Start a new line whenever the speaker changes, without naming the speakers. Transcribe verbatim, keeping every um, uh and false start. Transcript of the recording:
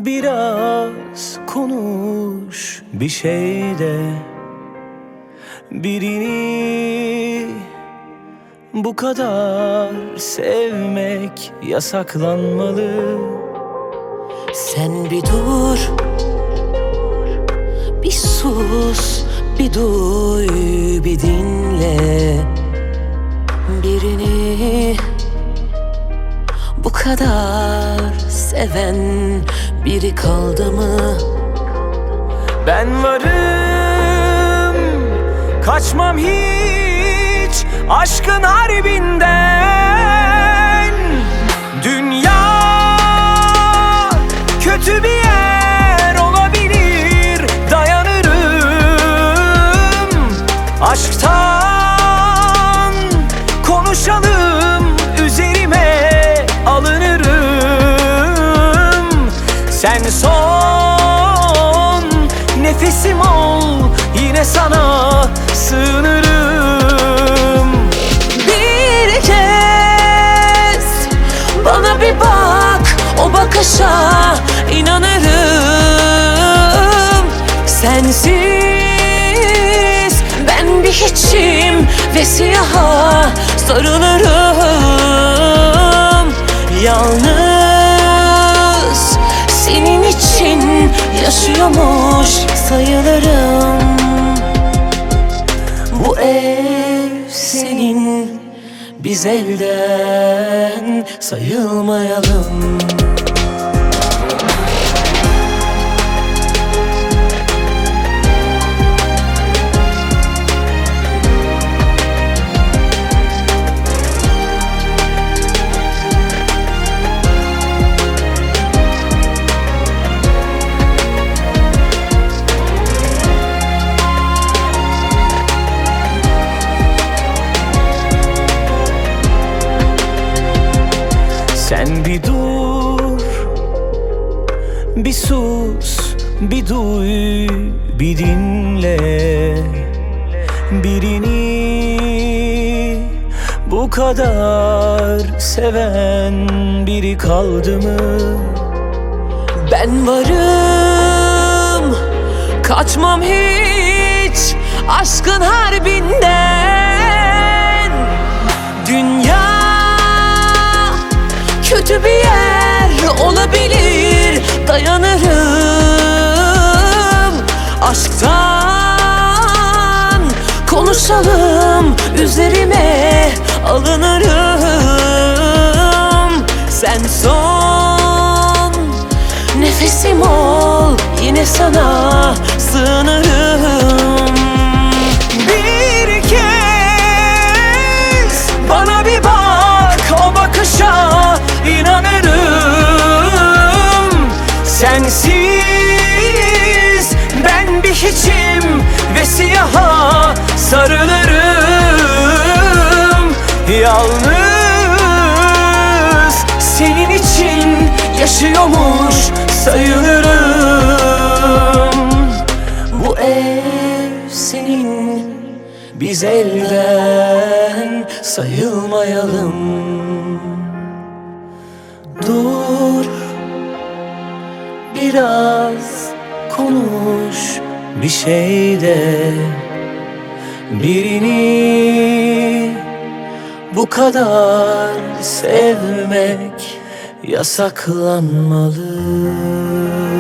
Biraz konuş bir şeyde, birini bu kadar sevmek yasaklanmalı.
Sen bir dur, bir sus, bir duy, bir dinle. Birini bu kadar seven biri kaldı mı?
Ben varım, kaçmam hiç aşkın harbinden. Dünya kötü bir yer olabilir, dayanırım. Aşktan konuşalım, üzerime alınırım. Sen son nefesim ol, yine sana sığınırım.
Bir kez bana bir bak, o bakışa inanırım. Sensiz ben bir hiçim ve siyaha sarılırım. Yalnız senin için yaşıyormuş sayılırım. Bu ev senin, biz elden sayılmayalım.
Sen bir dur, bir sus, bir duy, bir dinle. Birini bu kadar seven biri kaldı mı?
Ben varım, kaçmam hiç aşkın harbinden. Dünya kötü bir yer olabilir, dayanırım. Aşktan konuşalım, üzerime alınırım. Sen son nefesim ol, yine sana sığınırım.
Bir kez bana bir bak, o bakışa inanırım. Sensiz ben bir hiçim ve siyaha sarılırım. Yalnız senin için yaşıyormuş sayılırım.
Bu ev senin, biz elden sayılmayalım.
Dur, biraz konuş bir şeyde, birini bu kadar sevmek yasaklanmalı.